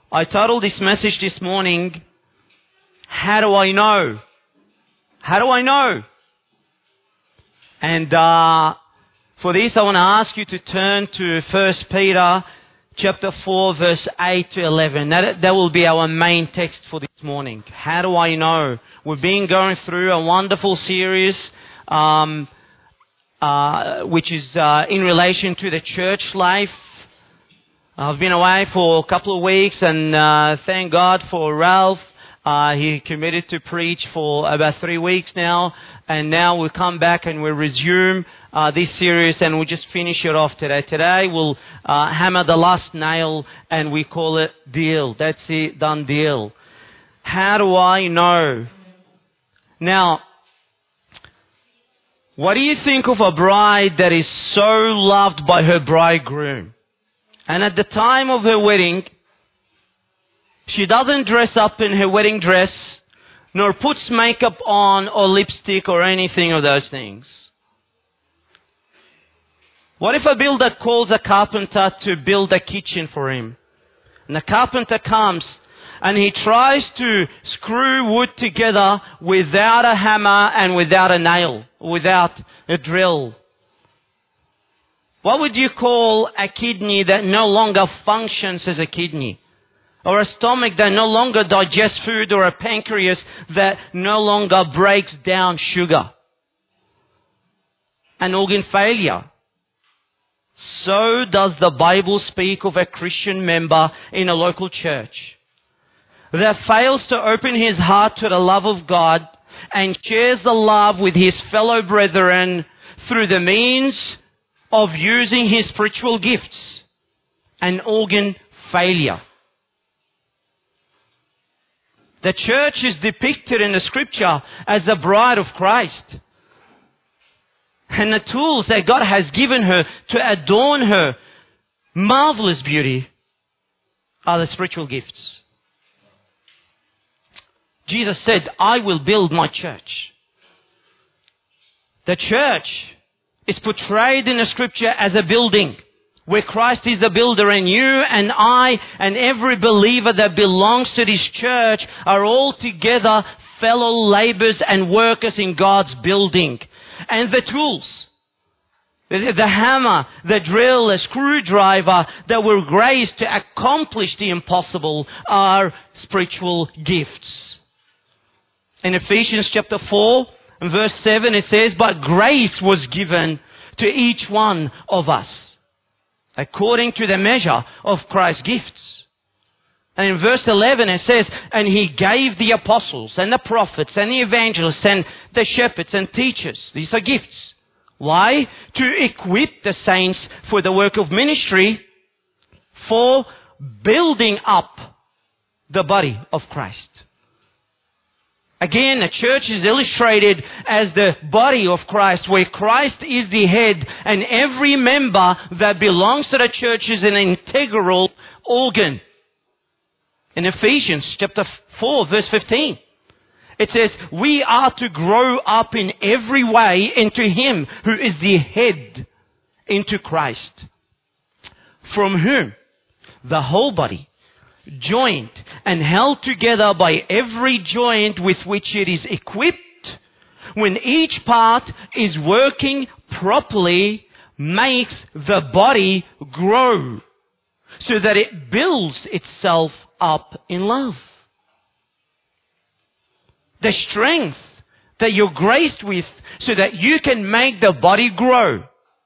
I titled this message this morning, How Do I Know? How do I know? And for this I want to ask you to turn to 1 Peter chapter 4 verse 8 to 11. That will be our main text for this morning. How do I know? We've been going through a wonderful series which is in relation to the church life. I've been away for a couple of weeks and thank God for Ralph. He committed to preach for about 3 weeks now, and now we'll come back and we'll resume this series and we'll just finish it off today. Today we'll hammer the last nail and we call it deal. That's it, done deal. How do I know? Now, what do you think of a bride that is so loved by her bridegroom? And at the time of her wedding, she doesn't dress up in her wedding dress, nor puts makeup on or lipstick or anything of those things. What if a builder calls a carpenter to build a kitchen for him? And the carpenter comes and he tries to screw wood together without a hammer and without a nail, without a drill. What would you call a kidney that no longer functions as a kidney? Or a stomach that no longer digests food, or a pancreas that no longer breaks down sugar? An organ failure. So does the Bible speak of a Christian member in a local church that fails to open his heart to the love of God and shares the love with his fellow brethren through the means of using his spiritual gifts. An organ failure. The church is depicted in the scripture as the bride of Christ. And the tools that God has given her to adorn her marvelous beauty are the spiritual gifts. Jesus said, I will build my church. The church is portrayed in the scripture as a building where Christ is the builder, and you and I and every believer that belongs to this church are all together fellow laborers and workers in God's building. And the tools, the hammer, the drill, the screwdriver that were graced to accomplish the impossible are spiritual gifts. In Ephesians chapter 4 and verse 7 it says, but grace was given to each one of us, according to the measure of Christ's gifts. And in verse 11 it says, and he gave the apostles and the prophets and the evangelists and the shepherds and teachers. These are gifts. Why? To equip the saints for the work of ministry, for building up the body of Christ. Again, the church is illustrated as the body of Christ, where Christ is the head, and every member that belongs to the church is an integral organ. In Ephesians chapter 4 verse 15, it says, we are to grow up in every way into Him who is the head, into Christ, from whom the whole body, joined and held together by every joint with which it is equipped, when each part is working properly, makes the body grow so that it builds itself up in love. The strength that you're graced with so that you can make the body grow.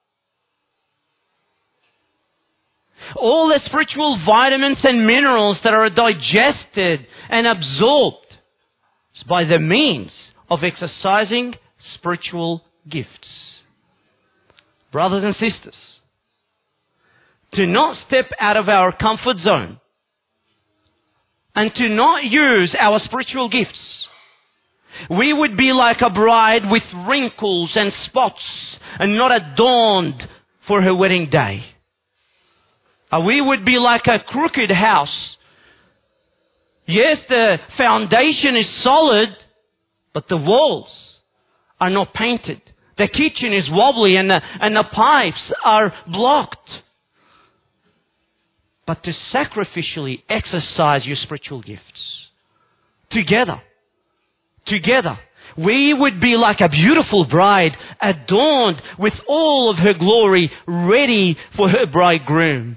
All the spiritual vitamins and minerals that are digested and absorbed is by the means of exercising spiritual gifts. Brothers and sisters, to not step out of our comfort zone and to not use our spiritual gifts, we would be like a bride with wrinkles and spots and not adorned for her wedding day. We would be like a crooked house. Yes, the foundation is solid, but the walls are not painted. The kitchen is wobbly and the pipes are blocked. but to sacrificially exercise your spiritual gifts. Together. Together. We would be like a beautiful bride adorned with all of her glory, ready for her bridegroom.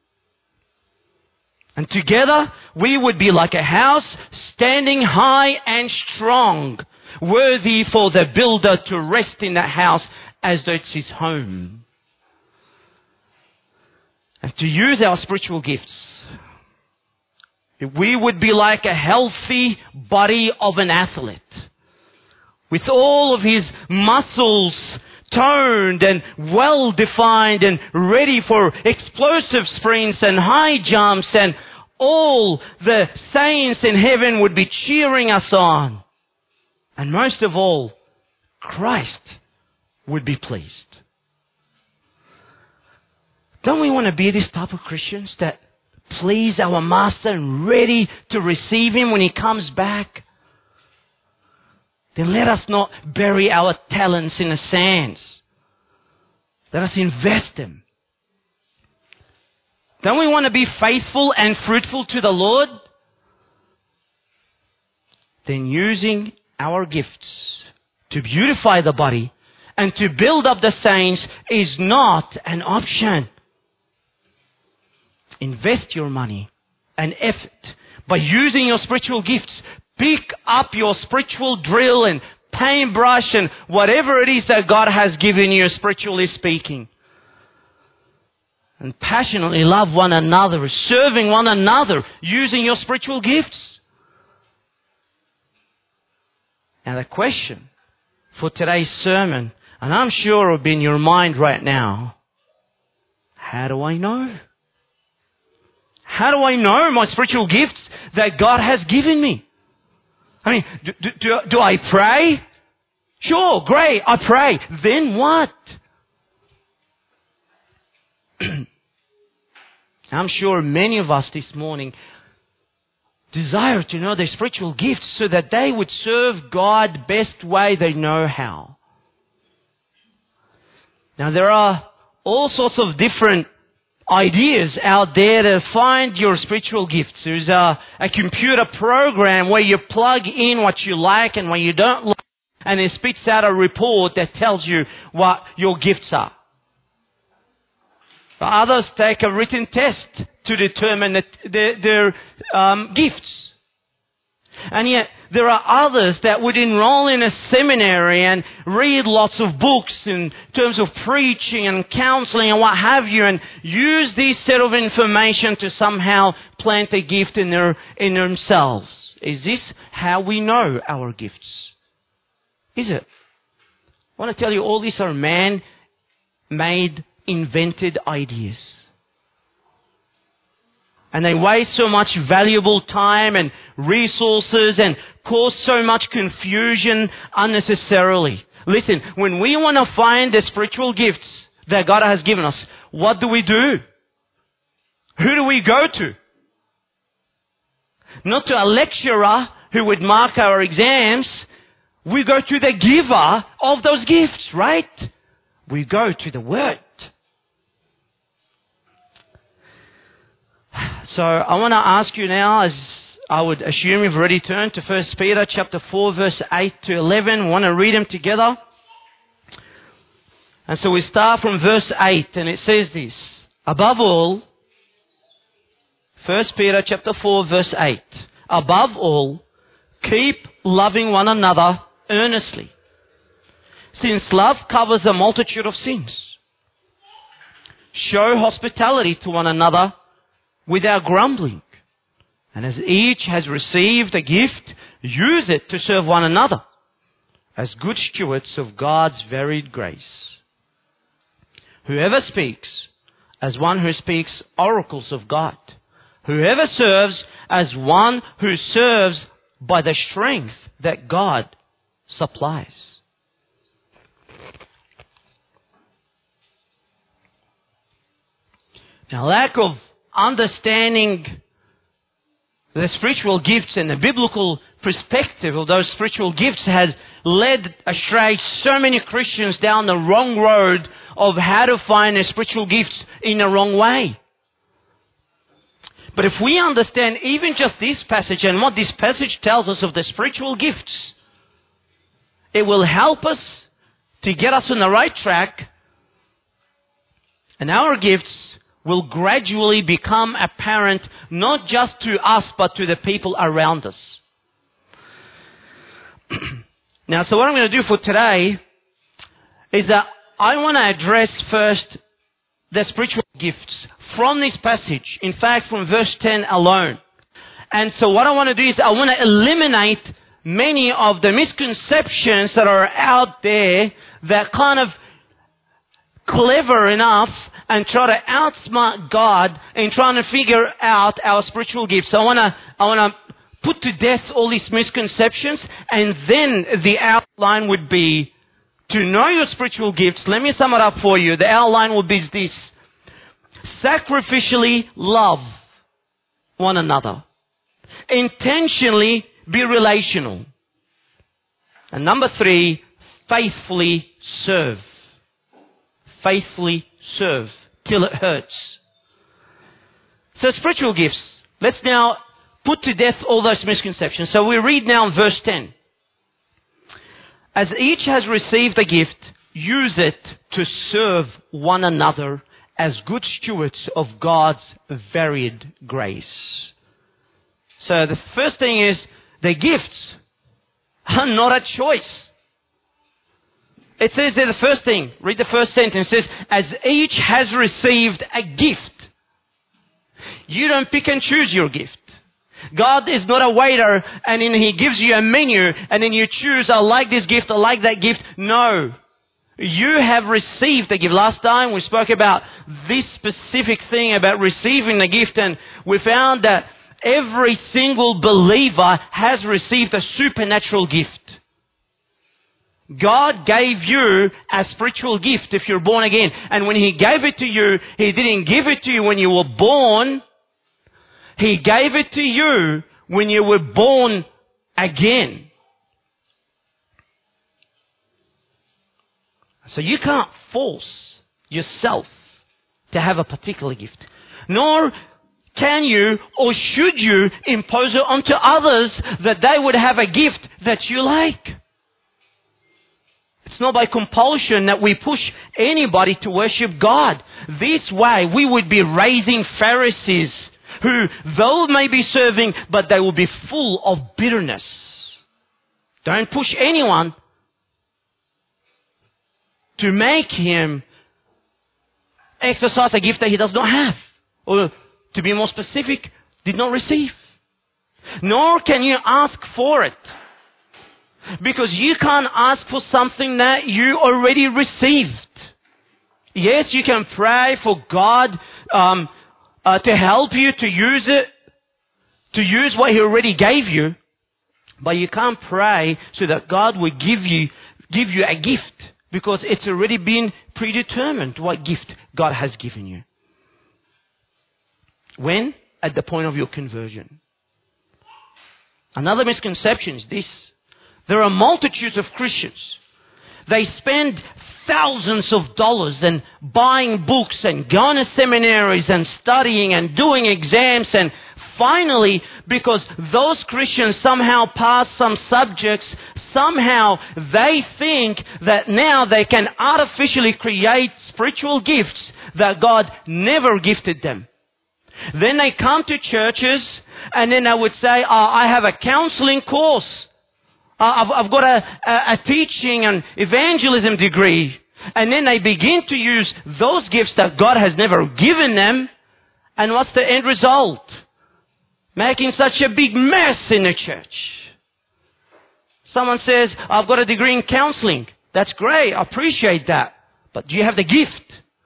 And together we would be like a house standing high and strong, worthy for the builder to rest in that house as though it's his home. And to use our spiritual gifts, we would be like a healthy body of an athlete, with all of his muscles toned and well defined and ready for explosive sprints and high jumps, and all the saints in heaven would be cheering us on. And most of all, Christ would be pleased. Don't we want to be this type of Christians that please our Master and ready to receive Him when He comes back? Then let us not bury our talents in the sands. Let us invest them. Don't we want to be faithful and fruitful to the Lord? Then using our gifts to beautify the body and to build up the saints is not an option. Invest your money and effort by using your spiritual gifts. Pick up your spiritual drill and paintbrush and whatever it is that God has given you, spiritually speaking. And passionately love one another, serving one another, using your spiritual gifts. Now the question for today's sermon, and I'm sure it'll be in your mind right now, how do I know? How do I know my spiritual gifts that God has given me? I mean, do I pray? Sure, great, I pray. Then what? I'm sure many of us this morning desire to know their spiritual gifts so that they would serve God best way they know how. Now there are all sorts of different ideas out there to find your spiritual gifts. There's a computer program where you plug in what you like and what you don't like, and it spits out a report that tells you what your gifts are. Others take a written test to determine their gifts. And yet, there are others that would enroll in a seminary and read lots of books in terms of preaching and counseling and what have you, and use this set of information to somehow plant a gift in themselves. Is this how we know our gifts? Is it? I want to tell you, all these are man-made, invented ideas. And they waste so much valuable time and resources and cause so much confusion unnecessarily. Listen, when we want to find the spiritual gifts that God has given us, what do? Who do we go to? Not to a lecturer who would mark our exams. We go to the giver of those gifts, right? We go to the Word. So I want to ask you now, as I would assume you've already turned to 1 Peter chapter 4 verse 8 to 11. We want to read them together. And so we start from verse 8, and it says this: above all, 1 Peter chapter 4 verse 8, above all, keep loving one another earnestly, since love covers a multitude of sins. Show hospitality to one another without grumbling. And as each has received a gift, use it to serve one another as good stewards of God's varied grace. Whoever speaks as one who speaks oracles of God. Whoever serves as one who serves by the strength that God supplies. Now, lack of understanding the spiritual gifts and the biblical perspective of those spiritual gifts has led astray so many Christians down the wrong road of how to find their spiritual gifts in the wrong way. But if we understand even just this passage and what this passage tells us of the spiritual gifts, it will help us to get us on the right track, and our gifts will gradually become apparent not just to us but to the people around us. Now, so what I'm going to do for today is that I want to address first the spiritual gifts from this passage. In fact, from verse 10 alone. And so what I want to do is I want to eliminate many of the misconceptions that are out there that kind of clever enough and try to outsmart God in trying to figure out our spiritual gifts. So I want to put to death all these misconceptions, and then the outline would be to know your spiritual gifts. Let me sum it up for you. The outline would be this: sacrificially love one another, intentionally be relational, and number 3, faithfully serve. Faithfully serve till it hurts. So spiritual gifts. Let's now put to death all those misconceptions. So we read now in verse 10. As each has received a gift, use it to serve one another as good stewards of God's varied grace. So the first thing is, the gifts are not a choice. It says there the first thing, read the first sentence, it says, as each has received a gift. You don't pick and choose your gift. God is not a waiter and then He gives you a menu and then you choose, I like this gift, I like that gift. No. You have received a gift. Last time we spoke about this specific thing about receiving the gift, and we found that every single believer has received a supernatural gift. God gave you a spiritual gift if you're born again. And when He gave it to you, He didn't give it to you when you were born. He gave it to you when you were born again. So you can't force yourself to have a particular gift. Nor can you or should you impose it onto others that they would have a gift that you like. It's not by compulsion that we push anybody to worship God. This way we would be raising Pharisees who, though may be serving, but they will be full of bitterness. Don't push anyone to make him exercise a gift that he does not have. Or, to be more specific, did not receive. Nor can you ask for it. Because you can't ask for something that you already received. Yes, you can pray for God to help you to use it, to use what He already gave you. But you can't pray so that God will give you a gift, because it's already been predetermined what gift God has given you. When? At the point of your conversion. Another misconception is this. There are multitudes of Christians. They spend thousands of dollars and buying books and going to seminaries and studying and doing exams, and finally, because those Christians somehow pass some subjects, somehow they think that now they can artificially create spiritual gifts that God never gifted them. Then they come to churches and then they would say, I have a counseling course. I've got a teaching and evangelism degree. And then they begin to use those gifts that God has never given them. And what's the end result? Making such a big mess in the church. Someone says, I've got a degree in counseling. That's great. I appreciate that. But do you have the gift?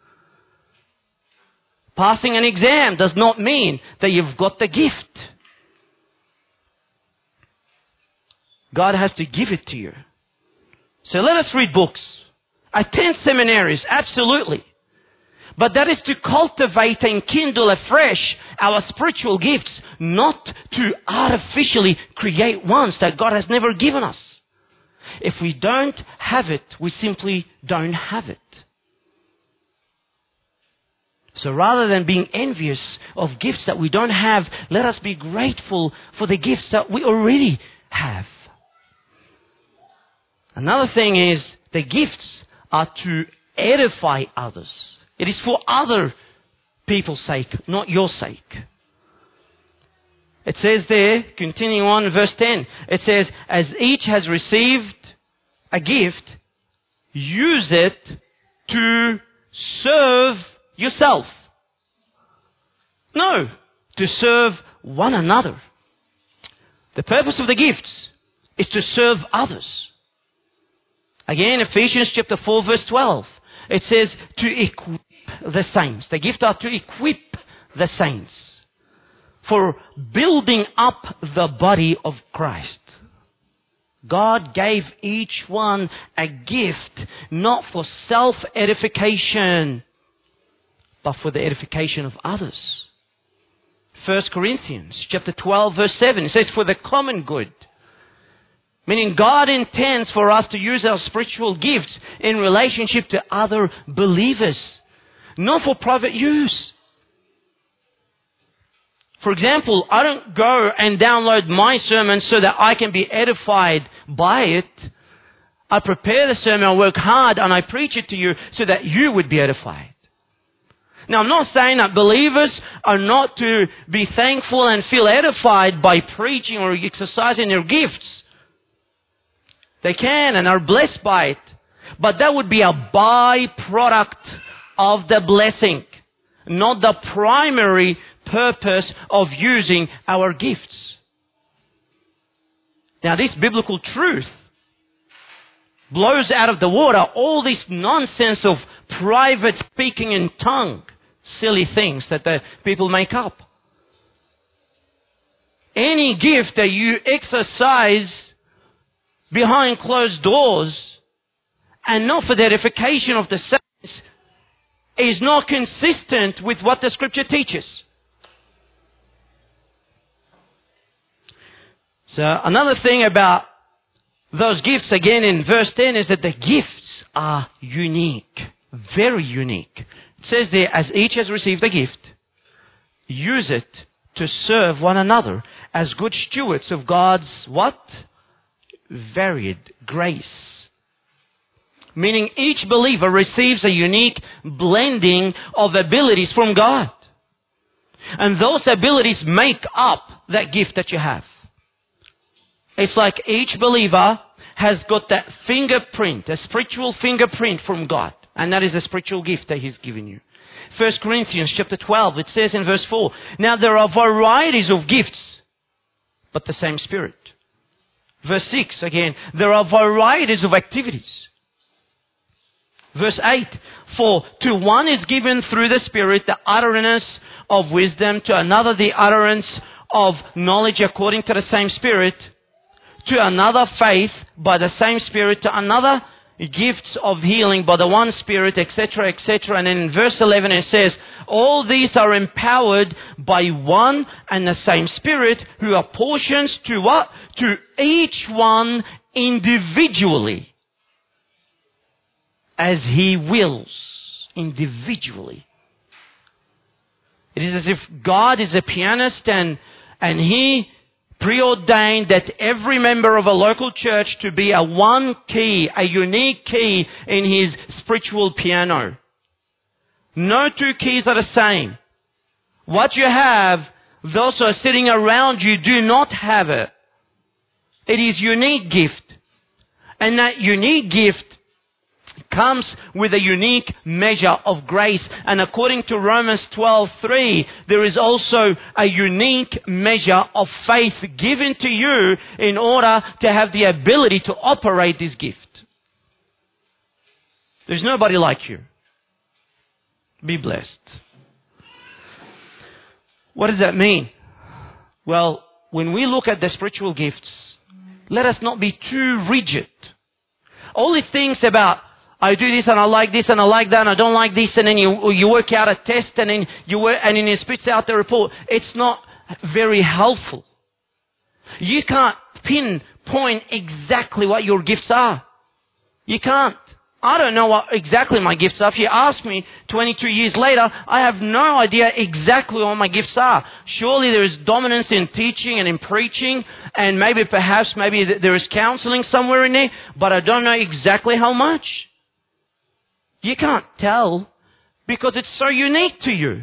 Passing an exam does not mean that you've got the gift. God has to give it to you. So let us read books. Attend seminaries, absolutely. But that is to cultivate and kindle afresh our spiritual gifts, not to artificially create ones that God has never given us. If we don't have it, we simply don't have it. So rather than being envious of gifts that we don't have, let us be grateful for the gifts that we already have. Another thing is, the gifts are to edify others. It is for other people's sake, not your sake. It says there, continuing on, verse 10, it says, as each has received a gift, use it to serve yourself. No, to serve one another. The purpose of the gifts is to serve others. Again, Ephesians chapter 4 verse 12. It says to equip the saints. The gifts are to equip the saints for building up the body of Christ. God gave each one a gift, not for self-edification, but for the edification of others. 1 Corinthians chapter 12 verse 7, it says, for the common good. Meaning God intends for us to use our spiritual gifts in relationship to other believers, not for private use. For example, I don't go and download my sermon so that I can be edified by it. I prepare the sermon, I work hard, and I preach it to you so that you would be edified. Now, I'm not saying that believers are not to be thankful and feel edified by preaching or exercising their gifts. They can and are blessed by it. But that would be a byproduct of the blessing, not the primary purpose of using our gifts. Now, this biblical truth blows out of the water all this nonsense of private speaking in tongue, silly things that the people make up. Any gift that you exercise behind closed doors and not for the edification of the saints is not consistent with what the Scripture teaches. So another thing about those gifts, again in verse 10, is that the gifts are unique. Very unique. It says there, as each has received a gift, use it to serve one another as good stewards of God's what? Varied grace. Meaning each believer receives a unique blending of abilities from God. And those abilities make up that gift that you have. It's like each believer has got that fingerprint, a spiritual fingerprint from God. And that is a spiritual gift that He's given you. 1 Corinthians chapter 12, it says in verse 4, now there are varieties of gifts, but the same Spirit. Verse 6, again, there are varieties of activities. Verse 8, for to one is given through the Spirit the utterance of wisdom, to another the utterance of knowledge according to the same Spirit, to another faith by the same Spirit, to another gifts of healing by the one Spirit, etc., etc. And then in verse 11 it says, all these are empowered by one and the same Spirit, who apportions to what? To each one individually, as He wills. Individually. It is as if God is a pianist and He preordained that every member of a local church to be a one key, a unique key in his spiritual piano. No two keys are the same. What you have, those who are sitting around you do not have it. It is unique gift. And that unique gift comes with a unique measure of grace. And according to Romans 12:3, there is also a unique measure of faith given to you in order to have the ability to operate this gift. There's nobody like you. Be blessed. What does that mean? Well, when we look at the spiritual gifts, let us not be too rigid. All these things about, I do this and I like this and I like that and I don't like this, and then you work out a test and then it spits out the report. It's not very helpful. You can't pinpoint exactly what your gifts are. You can't. I don't know what exactly my gifts are. If you ask me 22 years later, I have no idea exactly what my gifts are. Surely there is dominance in teaching and in preaching, and maybe there is counseling somewhere in there, but I don't know exactly how much. You can't tell because it's so unique to you.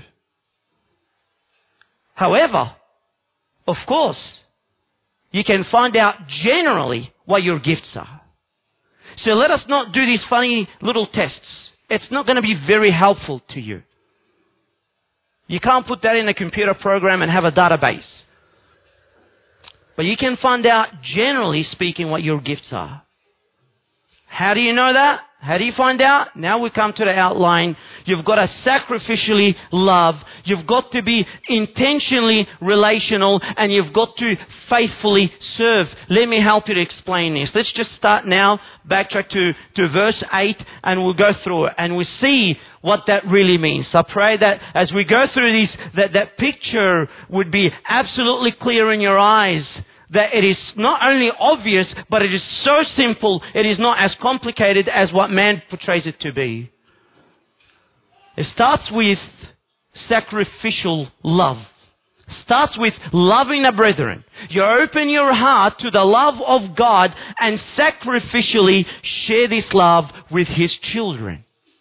However, of course, you can find out generally what your gifts are. So let us not do these funny little tests. It's not going to be very helpful to you. You can't put that in a computer program and have a database. But you can find out, generally speaking, what your gifts are. How do you know that? How do you find out? Now we come to the outline. You've got to sacrificially love. You've got to be intentionally relational. And you've got to faithfully serve. Let me help you to explain this. Let's just start now, backtrack to verse 8, and we'll go through it. And we'll see what that really means. I pray that as we go through this, that picture would be absolutely clear in your eyes. That it is not only obvious, but it is so simple, it is not as complicated as what man portrays it to be. It starts with sacrificial love. Starts with loving the brethren. You open your heart to the love of God and sacrificially share this love with His children.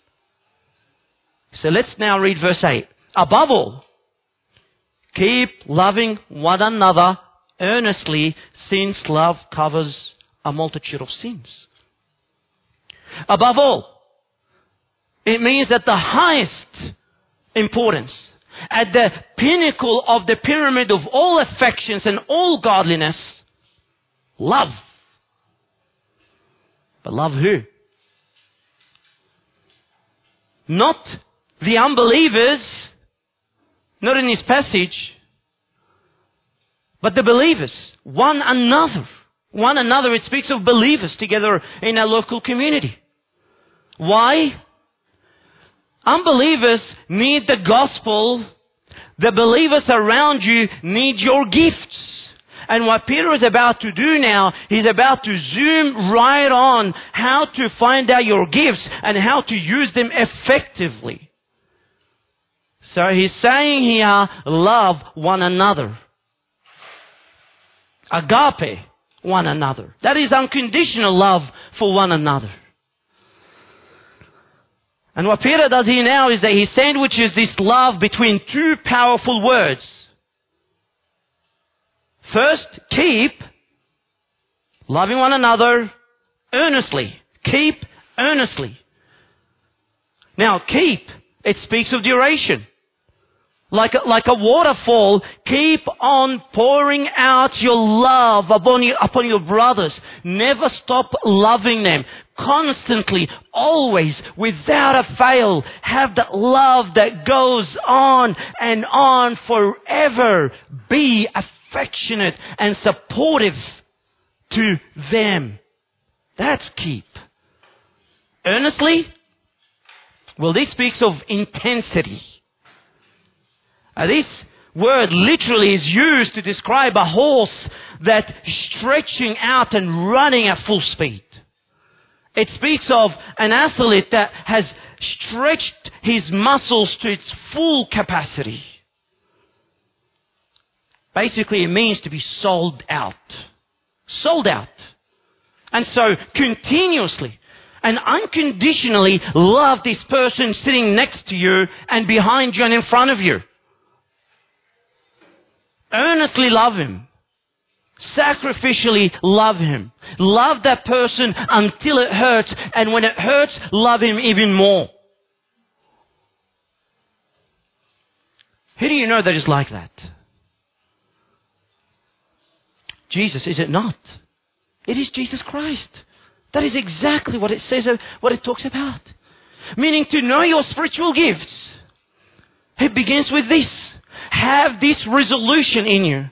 So let's now read verse 8. Above all, keep loving one another earnestly, since love covers a multitude of sins. Above all, it means that the highest importance, at the pinnacle of the pyramid of all affections and all godliness, love. But love who? Not the unbelievers, not in this passage, but the believers, one another. One another, it speaks of believers together in a local community. Why? Unbelievers need the gospel. The believers around you need your gifts. And what Peter is about to do now, he's about to zoom right on how to find out your gifts and how to use them effectively. So he's saying here, love one another. Agape one another. That is unconditional love for one another. And what Peter does here now is that he sandwiches this love between two powerful words. First, keep loving one another earnestly. Keep earnestly. Now, keep, it speaks of duration. Like a waterfall, keep on pouring out your love upon your brothers. Never stop loving them. Constantly, always, without a fail, have that love that goes on and on forever. Be affectionate and supportive to them. That's keep. Earnestly? Well, this speaks of intensity. This word literally is used to describe a horse that's stretching out and running at full speed. It speaks of an athlete that has stretched his muscles to its full capacity. Basically, it means to be sold out. Sold out. And so, continuously and unconditionally love this person sitting next to you and behind you and in front of you. Earnestly love him. Sacrificially love him. Love that person until it hurts. And when it hurts, love him even more. Who do you know that is like that? Jesus, is it not? It is Jesus Christ. That is exactly what it says, what it talks about. Meaning to know your spiritual gifts. It begins with this. Have this resolution in you.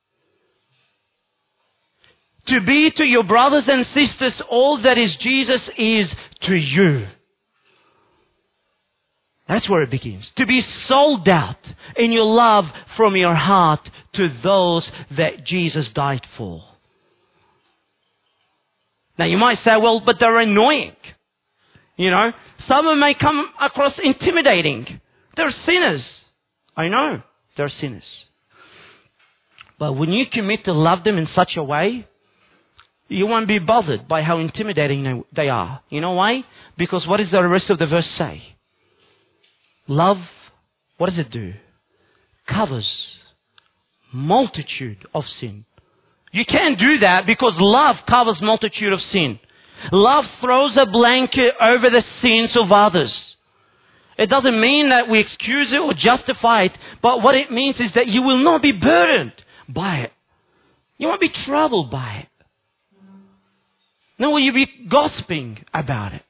To be to your brothers and sisters all that is Jesus is to you. That's where it begins. To be sold out in your love from your heart to those that Jesus died for. Now you might say, well, but they're annoying. You know, some of them may come across intimidating. They're sinners. I know, they're sinners. But when you commit to love them in such a way, you won't be bothered by how intimidating they are. You know why? Because what does the rest of the verse say? Love, what does it do? Covers multitude of sin. You can't do that because love covers multitude of sin. Love throws a blanket over the sins of others. It doesn't mean that we excuse it or justify it, but what it means is that you will not be burdened by it. You won't be troubled by it. Nor will you be gossiping about it.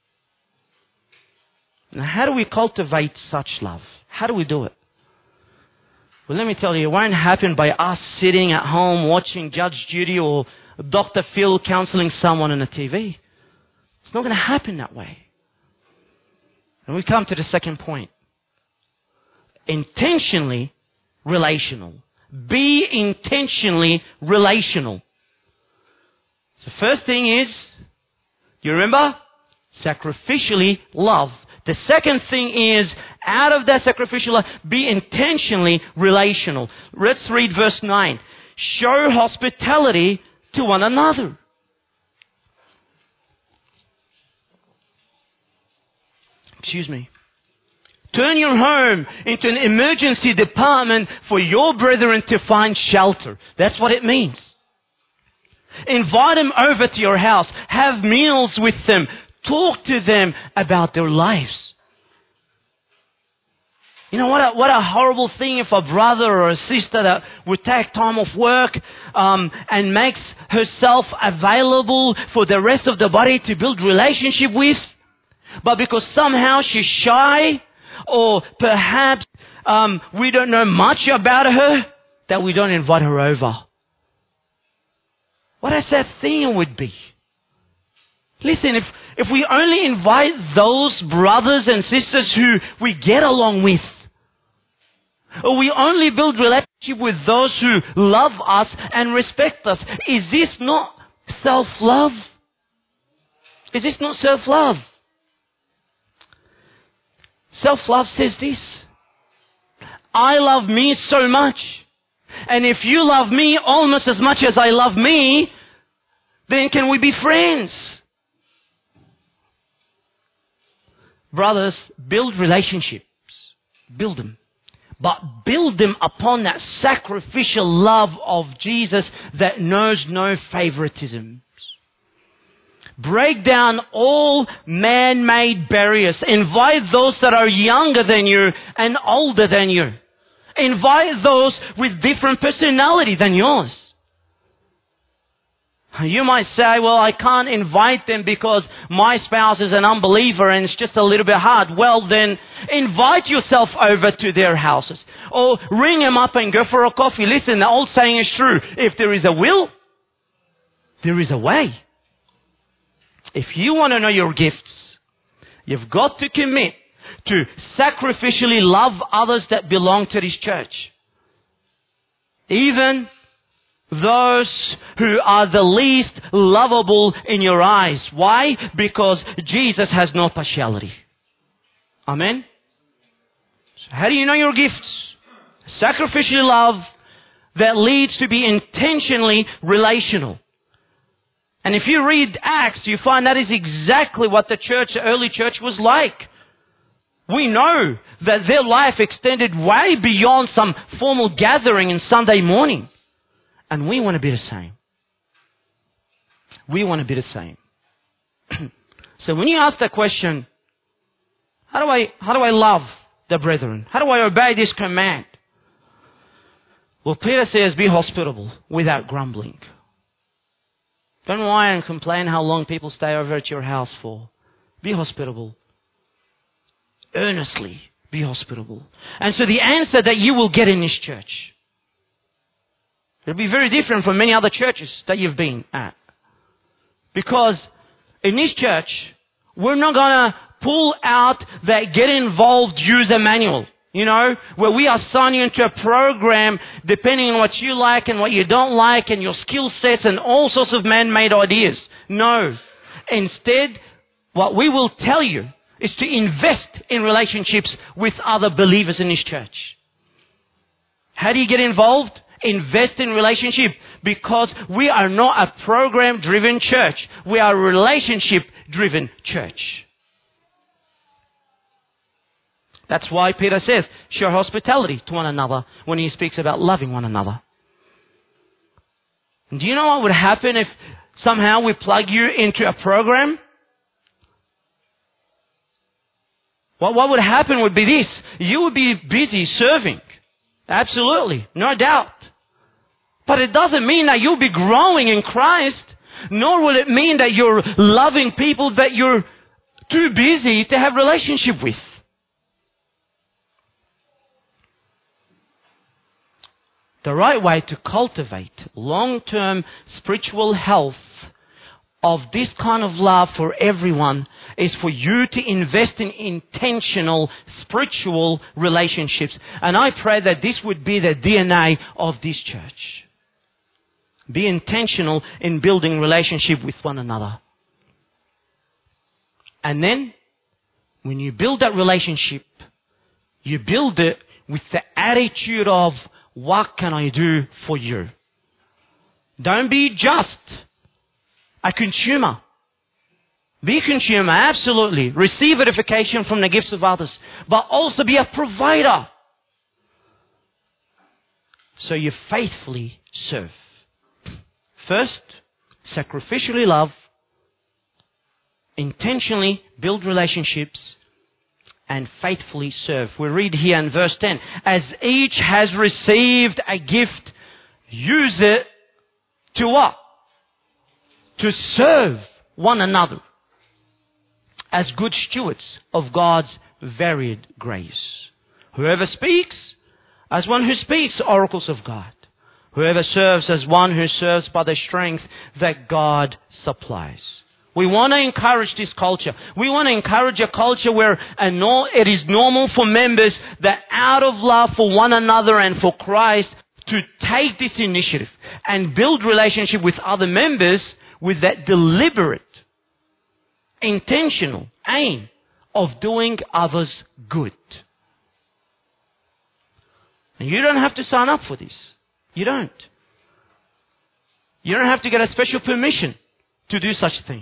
Now, how do we cultivate such love? How do we do it? Well, let me tell you, it won't happen by us sitting at home watching Judge Judy or Dr. Phil counseling someone on the TV. It's not going to happen that way. And we come to the second point. Intentionally relational. Be intentionally relational. So the first thing is, you remember? Sacrificially love. The second thing is, out of that sacrificial love, be intentionally relational. Let's read verse 9. Show hospitality to one another. Excuse me. Turn your home into an emergency department for your brethren to find shelter. That's what it means. Invite them over to your house. Have meals with them. Talk to them about their lives. You know, what a horrible thing if a brother or a sister that would take time off work and makes herself available for the rest of the body to build relationship with. But because somehow she's shy, or perhaps we don't know much about her, that we don't invite her over. What a sad thing it would be. Listen, if we only invite those brothers and sisters who we get along with, or we only build relationship with those who love us and respect us, is this not self-love? Is this not self-love? Self-love says this: I love me so much. And if you love me almost as much as I love me, then can we be friends? Brothers, build relationships. Build them. But build them upon that sacrificial love of Jesus that knows no favoritism. Break down all man-made barriers. Invite those that are younger than you and older than you. Invite those with different personality than yours. You might say, well, I can't invite them because my spouse is an unbeliever and it's just a little bit hard. Well, then invite yourself over to their houses. Or ring them up and go for a coffee. Listen, the old saying is true. If there is a will, there is a way. If you want to know your gifts, you've got to commit to sacrificially love others that belong to this church. Even those who are the least lovable in your eyes. Why? Because Jesus has no partiality. Amen? So how do you know your gifts? Sacrificial love that leads to be intentionally relational. And if you read Acts, you find that is exactly what the early church was like. We know that their life extended way beyond some formal gathering on Sunday morning. And we want to be the same. We want to be the same. So when you ask the question, how do I love the brethren? How do I obey this command? Well, Peter says, be hospitable without grumbling. Don't whine and complain how long people stay over at your house for. Be hospitable. Earnestly be hospitable. And so the answer that you will get in this church, it'll be very different from many other churches that you've been at. Because in this church, we're not going to pull out that get involved user manual. You know, where we assign you into a program depending on what you like and what you don't like and your skill sets and all sorts of man-made ideas. No. Instead, what we will tell you is to invest in relationships with other believers in this church. How do you get involved? Invest in relationship, because we are not a program-driven church. We are a relationship-driven church. That's why Peter says, show hospitality to one another when he speaks about loving one another. Do you know what would happen if somehow we plug you into a program? What would happen would be this. You would be busy serving. Absolutely. No doubt. But it doesn't mean that you'll be growing in Christ. Nor will it mean that you're loving people that you're too busy to have relationship with. The right way to cultivate long-term spiritual health of this kind of love for everyone is for you to invest in intentional spiritual relationships. And I pray that this would be the DNA of this church. Be intentional in building relationship with one another. And then, when you build that relationship, you build it with the attitude of, what can I do for you? Don't be just a consumer. Be a consumer, absolutely. Receive edification from the gifts of others. But also be a provider. So you faithfully serve. First, sacrificially love. Intentionally build relationships. And faithfully serve. We read here in verse 10. As each has received a gift, use it to what? To serve one another as good stewards of God's varied grace. Whoever speaks, as one who speaks oracles of God. Whoever serves, as one who serves by the strength that God supplies. We want to encourage this culture. We want to encourage a culture where it is normal for members that out of love for one another and for Christ to take this initiative and build relationship with other members with that deliberate, intentional aim of doing others good. And you don't have to sign up for this. You don't. You don't have to get a special permission to do such a thing.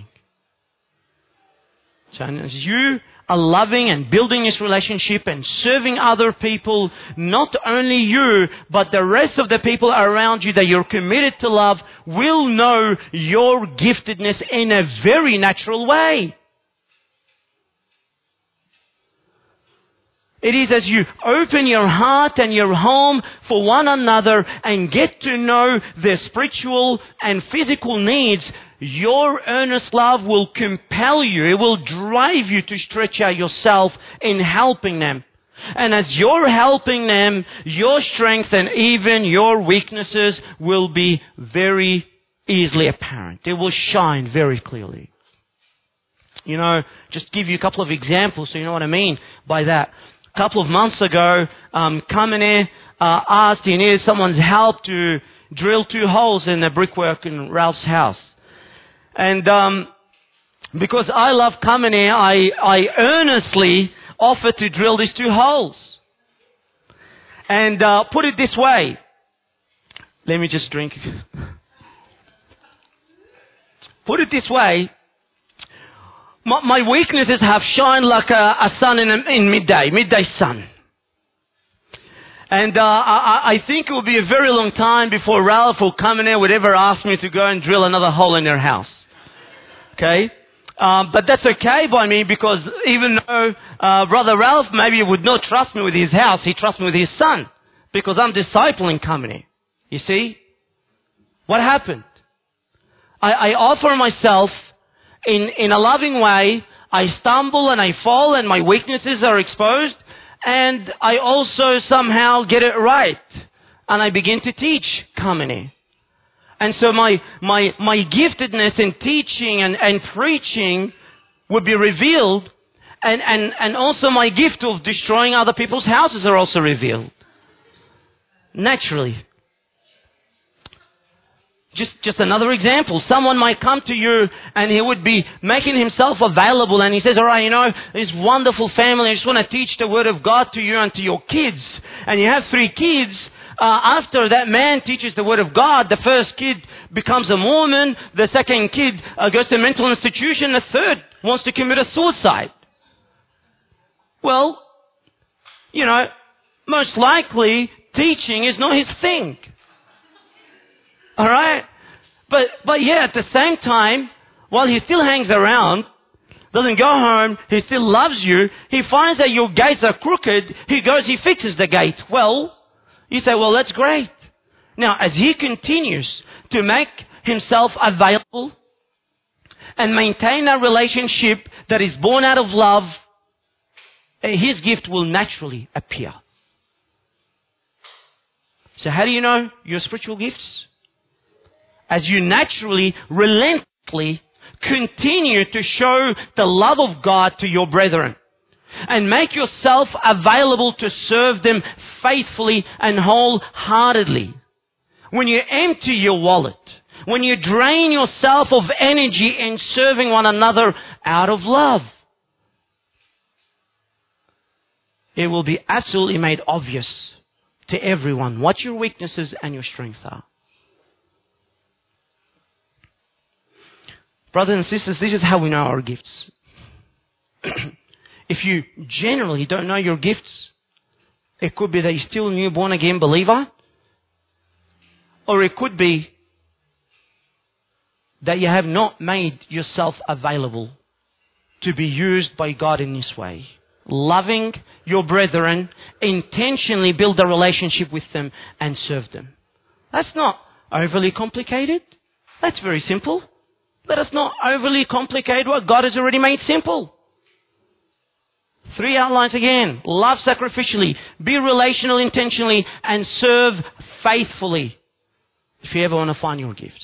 So as you are loving and building this relationship and serving other people, not only you, but the rest of the people around you that you're committed to love will know your giftedness in a very natural way. It is as you open your heart and your home for one another and get to know their spiritual and physical needs, your earnest love will compel you. It will drive you to stretch out yourself in helping them. And as you're helping them, your strength and even your weaknesses will be very easily apparent. It will shine very clearly. You know, just give you a couple of examples so you know what I mean by that. A couple of months ago, Kamene asked he needed someone's help to drill 2 holes in the brickwork in Ralph's house. And because I love Kamene, I earnestly offered to drill these 2 holes. And put it this way. Let me just drink. Put it this way. My weaknesses have shined like a sun in midday sun. And I think it will be a very long time before Ralph or Kamene would ever ask me to go and drill another hole in their house. Okay? But that's okay by me, because even though Brother Ralph maybe would not trust me with his house, he trusts me with his son. Because I'm discipling Kamene. You see? What happened? I offer myself in a loving way. I stumble and I fall and my weaknesses are exposed. And I also somehow get it right. And I begin to teach Kamene. And so my giftedness in teaching and preaching would be revealed. And also my gift of destroying other people's houses are also revealed. Naturally. Just another example. Someone might come to you and he would be making himself available and he says, all right, this wonderful family, I just want to teach the Word of God to you and to your kids. And you have 3 kids. After that man teaches the Word of God, the first kid becomes a Mormon, the second kid goes to a mental institution, the third wants to commit a suicide. Well, most likely teaching is not his thing. Alright? But yeah, at the same time, while he still hangs around, doesn't go home, he still loves you, he finds that your gates are crooked, he fixes the gate. Well, you say, well, that's great. Now, as he continues to make himself available and maintain a relationship that is born out of love, his gift will naturally appear. So how do you know your spiritual gifts? As you naturally, relentlessly continue to show the love of God to your brethren and make yourself available to serve them faithfully and wholeheartedly. When you empty your wallet, when you drain yourself of energy in serving one another out of love, it will be absolutely made obvious to everyone what your weaknesses and your strengths are. Brothers and sisters, this is how we know our gifts. If you generally don't know your gifts, it could be that you're still a new born again believer, or it could be that you have not made yourself available to be used by God in this way. Loving your brethren, intentionally build a relationship with them and serve them. That's not overly complicated. That's very simple. Let us not overly complicate what God has already made simple. 3 outlines again. Love sacrificially, be relational intentionally, and serve faithfully. If you ever want to find your gifts.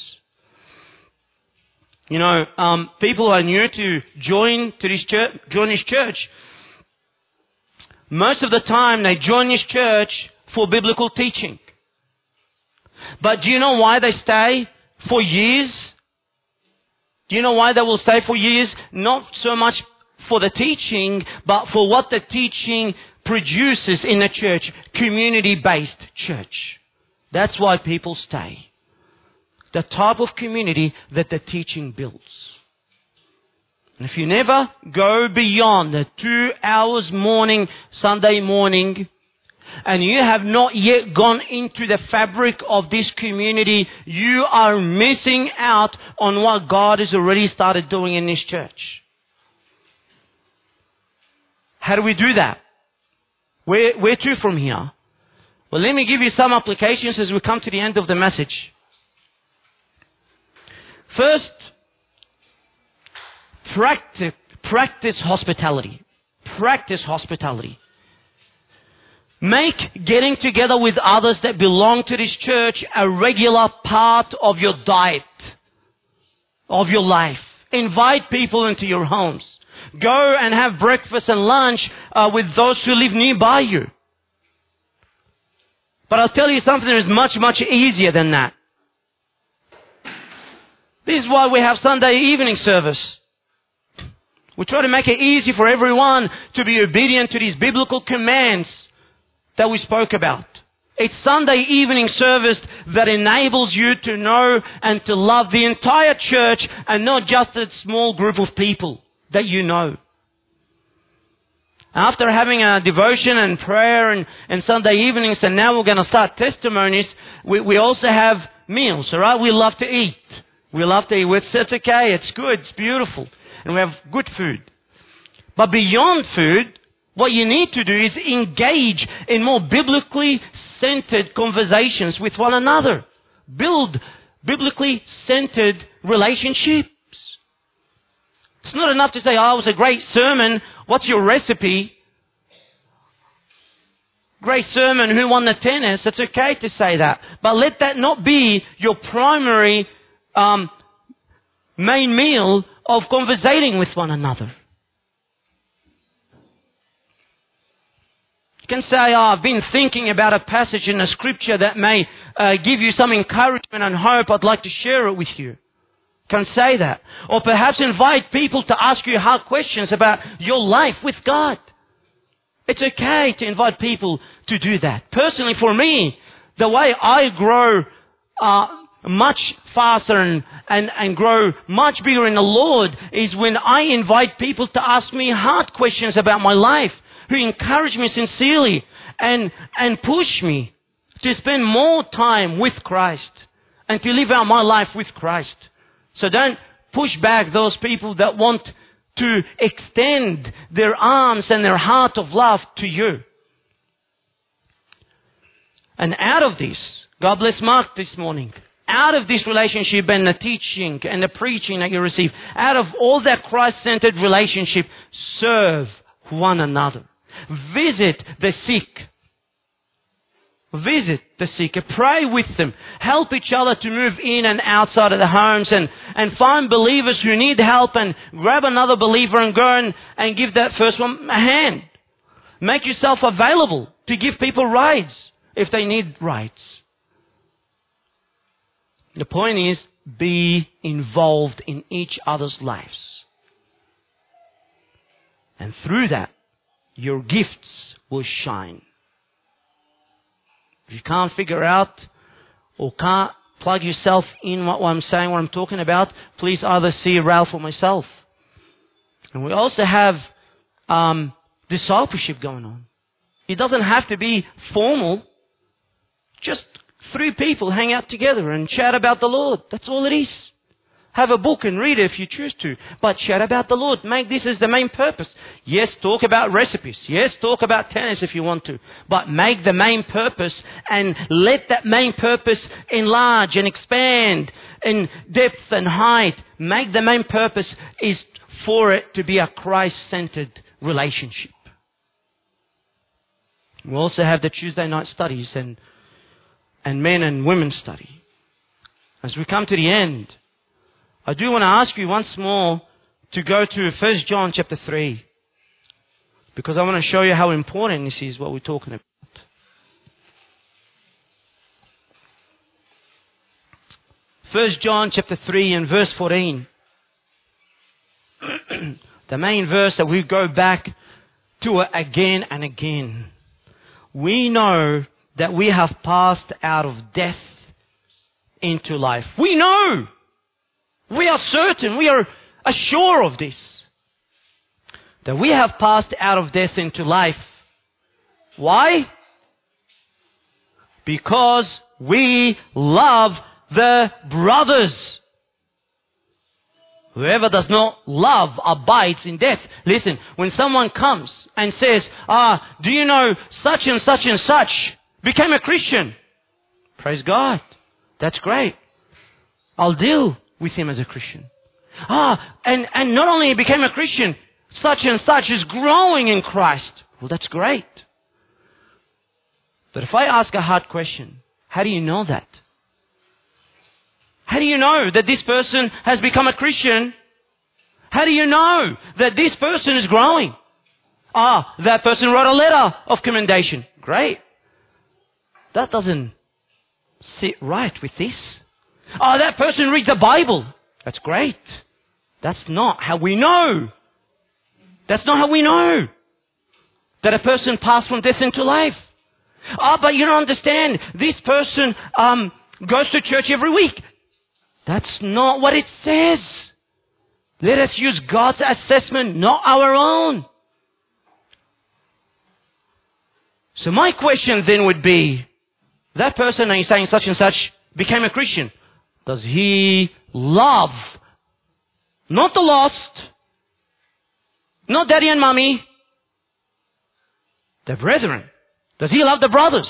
People who are new to join this church, most of the time they join this church for biblical teaching. But do you know why they stay for years? Do you know why they will stay for years? Not so much for the teaching, but for what the teaching produces in the church, community-based church. That's why people stay. The type of community that the teaching builds. And if you never go beyond the 2 hours morning, Sunday morning, and you have not yet gone into the fabric of this community, you are missing out on what God has already started doing in this church. How do we do that? Where to from here? Well, let me give you some applications as we come to the end of the message. First, practice hospitality. Practice hospitality. Make getting together with others that belong to this church a regular part of your diet, of your life. Invite people into your homes. Go and have breakfast and lunch with those who live nearby you. But I'll tell you something that is much, much easier than that. This is why we have Sunday evening service. We try to make it easy for everyone to be obedient to these biblical commands that we spoke about. It's Sunday evening service that enables you to know and to love the entire church and not just a small group of people that you know. After having a devotion and prayer and Sunday evenings, and now we're going to start testimonies, we also have meals, alright? We love to eat. We love to eat. It's okay, it's good, it's beautiful. And we have good food. But beyond food, what you need to do is engage in more biblically centered conversations with one another. Build biblically centered relationships. It's not enough to say, oh, it was a great sermon. What's your recipe? Great sermon. Who won the tennis? It's okay to say that. But let that not be your primary main meal of conversating with one another. You can say, I've been thinking about a passage in the scripture that may give you some encouragement and hope. I'd like to share it with you. You can say that. Or perhaps invite people to ask you hard questions about your life with God. It's okay to invite people to do that. Personally, for me, the way I grow much faster and grow much bigger in the Lord is when I invite people to ask me hard questions about my life, who encourage me sincerely and push me to spend more time with Christ and to live out my life with Christ. So don't push back those people that want to extend their arms and their heart of love to you. And out of this, God bless Mark this morning, out of this relationship and the teaching and the preaching that you receive, out of all that Christ-centered relationship, serve one another. Visit the sick. Visit the sick. Pray with them. Help each other to move in and outside of the homes and find believers who need help and grab another believer and go and give that first one a hand. Make yourself available to give people rides if they need rides. The point is, be involved in each other's lives. And through that, your gifts will shine. If you can't figure out or can't plug yourself in what I'm saying, what I'm talking about, please either see Ralph or myself. And we also have discipleship going on. It doesn't have to be formal. Just 3 people hang out together and chat about the Lord. That's all it is. Have a book and read it if you choose to. But chat about the Lord. Make this as the main purpose. Yes, talk about recipes. Yes, talk about tennis if you want to. But make the main purpose and let that main purpose enlarge and expand in depth and height. Make the main purpose is for it to be a Christ-centered relationship. We also have the Tuesday night studies and men and women study. As we come to the end, I do want to ask you once more to go to 1 John chapter 3. Because I want to show you how important this is, what we're talking about. 1 John chapter 3 and verse 14. The main verse that we go back to again and again. We know that we have passed out of death into life. We know. We are certain. We are assured of this. That we have passed out of death into life. Why? Because we love the brothers. Whoever does not love abides in death. Listen, when someone comes and says, do you know such and such became a Christian? Praise God. That's great. I'll deal with him as a Christian. And not only became a Christian, such and such is growing in Christ. Well, that's great. But if I ask a hard question, how do you know that? How do you know that this person has become a Christian? How do you know that this person is growing? That person wrote a letter of commendation. Great. That doesn't sit right with this. That person reads the Bible. That's great. That's not how we know. That's not how we know that a person passed from death into life. But you don't understand. This person goes to church every week. That's not what it says. Let us use God's assessment, not our own. So my question then would be, that person that is saying such and such became a Christian. Does he love, not the lost, not daddy and mommy, the brethren? Does he love the brothers?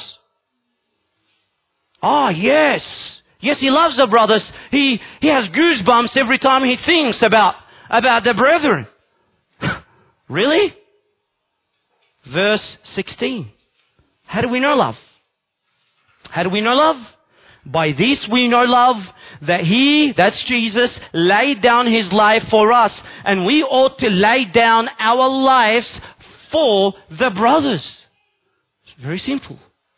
Yes. Yes, he loves the brothers. He has goosebumps every time he thinks about the brethren. Really? Verse 16. How do we know love? How do we know love? By this we know love, that He, that's Jesus, laid down His life for us. And we ought to lay down our lives for the brothers. It's very simple.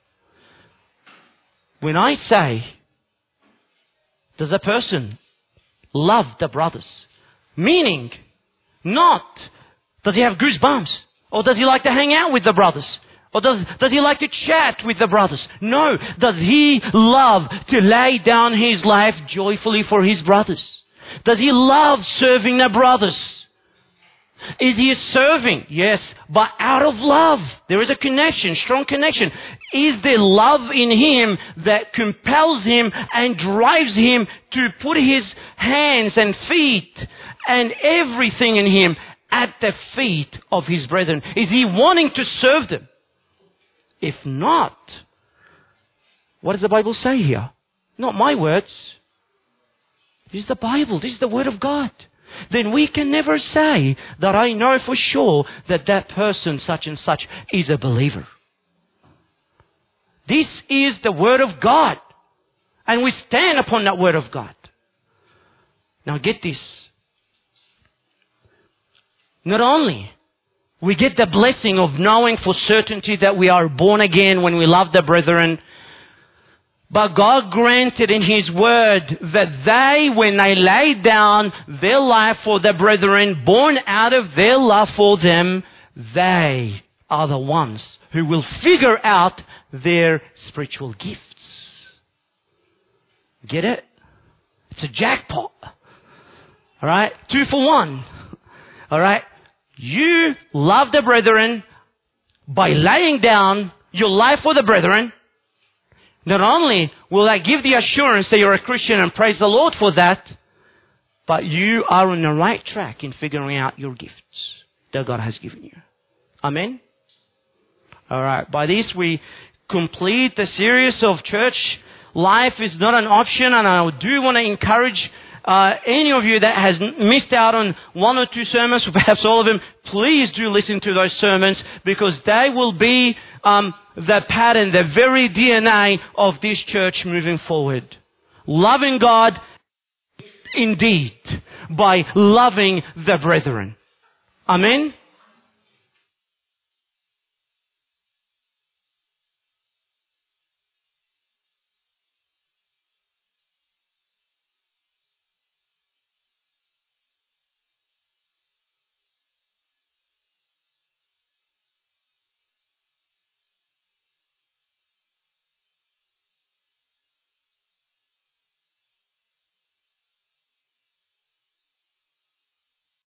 When I say, does a person love the brothers? Meaning, not, does he have goosebumps? Or does he like to hang out with the brothers? Or does he like to chat with the brothers? No. Does he love to lay down his life joyfully for his brothers? Does he love serving the brothers? Is he serving? Yes, but out of love. There is a connection, strong connection. Is there love in him that compels him and drives him to put his hands and feet and everything in him at the feet of his brethren? Is he wanting to serve them? If not, what does the Bible say here? Not my words. This is the Bible. This is the Word of God. Then we can never say that I know for sure that that person such and such is a believer. This is the Word of God. And we stand upon that Word of God. Now get this. Not only we get the blessing of knowing for certainty that we are born again when we love the brethren, but God granted in His Word that they, when they laid down their life for the brethren, born out of their love for them, they are the ones who will figure out their spiritual gifts. Get it? It's a jackpot. Alright? 2 for 1. Alright? You love the brethren by laying down your life for the brethren. Not only will that give the assurance that you're a Christian, and praise the Lord for that, but you are on the right track in figuring out your gifts that God has given you. Amen? Alright, by this we complete the series of church life is not an option, and I do want to encourage any of you that has missed out on 1 or 2 sermons, or perhaps all of them, please do listen to those sermons, because they will be the pattern, the very DNA of this church moving forward. Loving God indeed by loving the brethren. Amen?